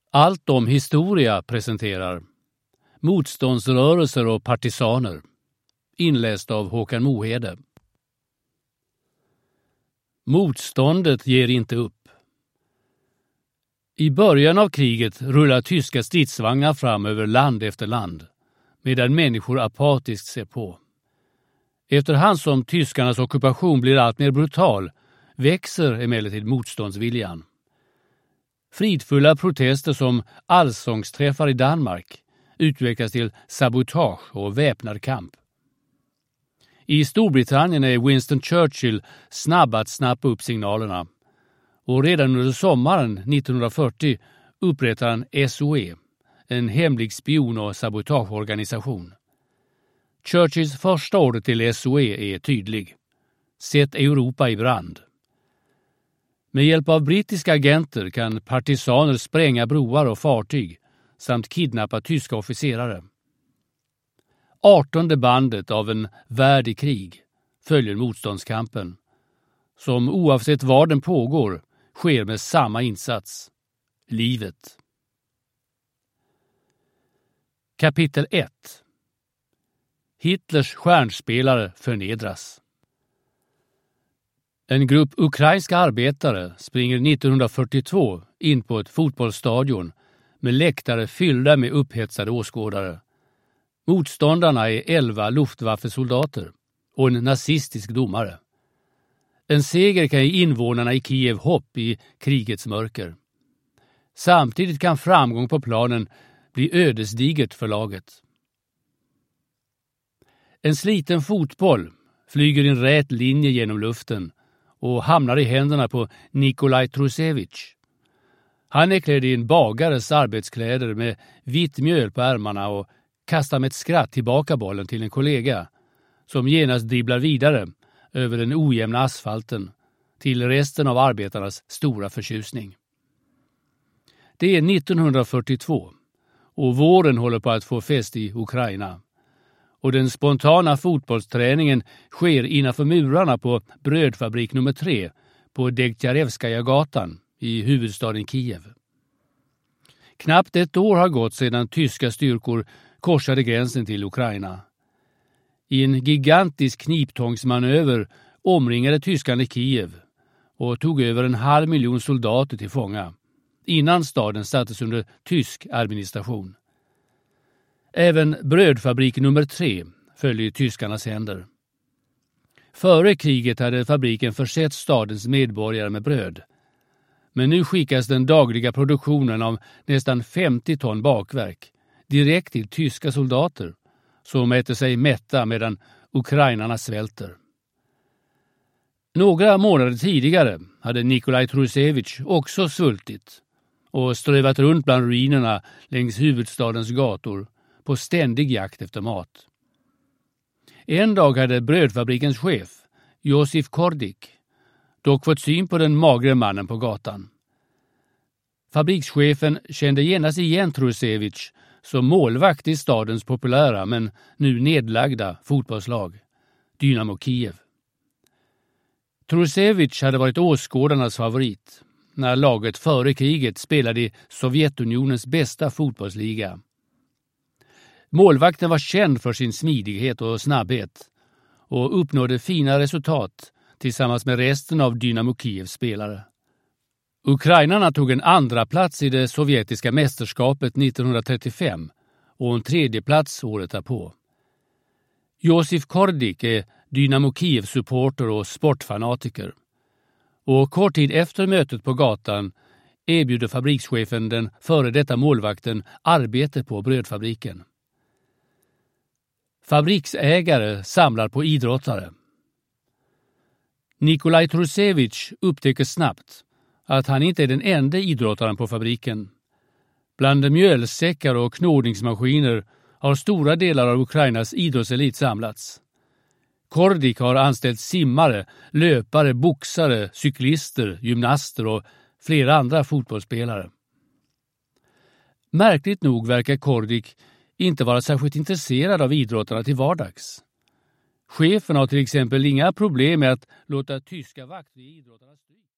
Allt om historia presenterar Motståndsrörelser och partisaner. Inläst av Håkan Mohede. Motståndet ger inte upp. I början av kriget rullar tyska stridsvagnar fram över land efter land, medan människor apatiskt ser på. Efterhand som tyskarnas ockupation blir allt mer brutal växer emellertid motståndsviljan. Fridfulla protester som allsångsträffar i Danmark utvecklas till sabotage och väpnad kamp. I Storbritannien är Winston Churchill snabb att snappa upp signalerna, och redan under sommaren 1940 upprättar han SOE, en hemlig spion- och sabotageorganisation. Churchills första order till SOE är tydlig: sätt Europa i brand. Med hjälp av brittiska agenter kan partisaner spränga broar och fartyg samt kidnappa tyska officerare. 18:e bandet av En värld i krig följer motståndskampen, som oavsett var den pågår sker med samma insats: livet. Kapitel 1. Hitlers stjärnspelare förnedras. En grupp ukrainska arbetare springer 1942 in på ett fotbollsstadion med läktare fyllda med upphetsade åskådare. Motståndarna är 11 Luftwaffe-soldater och en nazistisk domare. En seger kan ge invånarna i Kiev hopp i krigets mörker. Samtidigt kan framgång på planen bli ödesdigert för laget. En sliten fotboll flyger i en rät linje genom luften och hamnar i händerna på Nikolaj Trusevich. Han är klädd i en bagares arbetskläder med vitt mjöl på ärmarna och kastar med ett skratt tillbaka bollen till en kollega, som genast dribblar vidare över den ojämna asfalten till resten av arbetarnas stora förtjusning. Det är 1942 och våren håller på att få fäst i Ukraina. Och den spontana fotbollsträningen sker innanför murarna på brödfabrik nummer 3 på Degtjarevskaja-gatan i huvudstaden Kiev. Knappt ett år har gått sedan tyska styrkor korsade gränsen till Ukraina. I en gigantisk kniptångsmanöver omringade tyskarna Kiev och tog över 500 000 soldater till fånga, innan staden sattes under tysk administration. Även brödfabrik nummer 3 följer tyskarnas händer. Före kriget hade fabriken försett stadens medborgare med bröd. Men nu skickas den dagliga produktionen av nästan 50 ton bakverk direkt till tyska soldater som äter sig mätta medan ukrainarna svälter. Några månader tidigare hade Nikolaj Trusevich också svultit och strövat runt bland ruinerna längs huvudstadens gator på ständig jakt efter mat. En dag hade brödfabrikens chef, Josif Kordik, dock fått syn på den magre mannen på gatan. Fabrikschefen kände genast igen Trusevich som målvakt i stadens populära men nu nedlagda fotbollslag, Dynamo Kiev. Trusevich hade varit åskådarnas favorit när laget före kriget spelade i Sovjetunionens bästa fotbollsliga. Målvakten var känd för sin smidighet och snabbhet och uppnådde fina resultat tillsammans med resten av Dynamo Kievs spelare. Ukrainarna tog en andra plats i det sovjetiska mästerskapet 1935 och en tredje plats året därpå. Josif Kordik är Dynamo Kiev-supporter och sportfanatiker. Och kort tid efter mötet på gatan erbjuder fabrikschefen den före detta målvakten arbete på brödfabriken. Fabriksägare samlar på idrottare. Nikolaj Trusevich upptäcker snabbt att han inte är den enda idrottaren på fabriken. Bland mjölsäckar och knådningsmaskiner har stora delar av Ukrainas idrottselit samlats. Kordik har anställt simmare, löpare, boxare, cyklister, gymnaster och flera andra fotbollsspelare. Märkligt nog verkar Kordik inte vara särskilt intresserad av idrottarna till vardags. Chefen har till exempel inga problem med att låta tyska vakter ge idrottarna stryk.